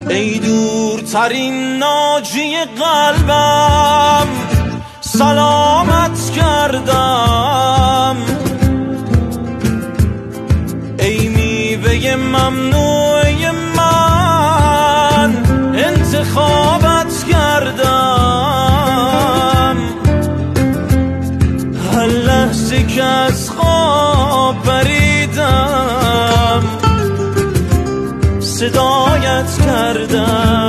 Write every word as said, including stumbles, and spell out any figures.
ای دورترین ناجی قلبم سلامت کردم، ای میوه ممنوعه من انتخابت کردم. هر لحظه که از خواب پریدم صدایت کردم.